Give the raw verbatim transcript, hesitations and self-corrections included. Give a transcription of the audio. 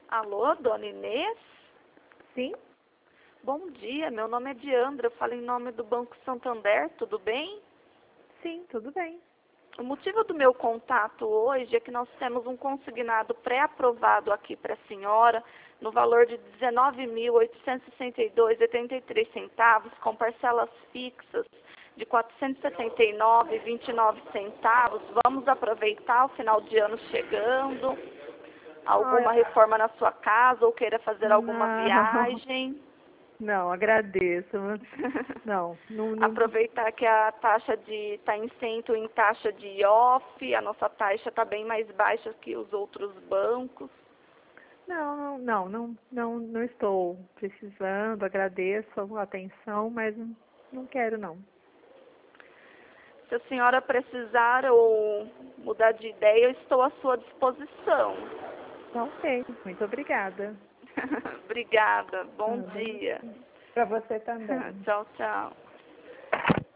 Alô, dona Inês? Sim? Bom dia, meu nome é Diandra, eu falo em nome do Banco Santander, tudo bem? Sim, tudo bem. O motivo do meu contato hoje é que nós temos um consignado pré-aprovado aqui para a senhora, no valor de dezenove mil oitocentos e sessenta e dois reais e oitenta e três centavos, com parcelas fixas de quatrocentos e setenta e nove reais e vinte e nove centavos. Vamos aproveitar o final de ano chegando, alguma Ah, reforma na sua casa ou queira fazer alguma não, viagem. não, agradeço. Não, não, não, Aproveitar que a taxa de está isento em taxa de I O F, a nossa taxa está bem mais baixa que os outros bancos. não, não, não, não, não estou precisando, agradeço a atenção, mas não, não quero não. Se a senhora precisar ou mudar de ideia, eu estou à sua disposição. Tá ok, muito obrigada. Obrigada, bom dia. Para você também. Tchau, tchau.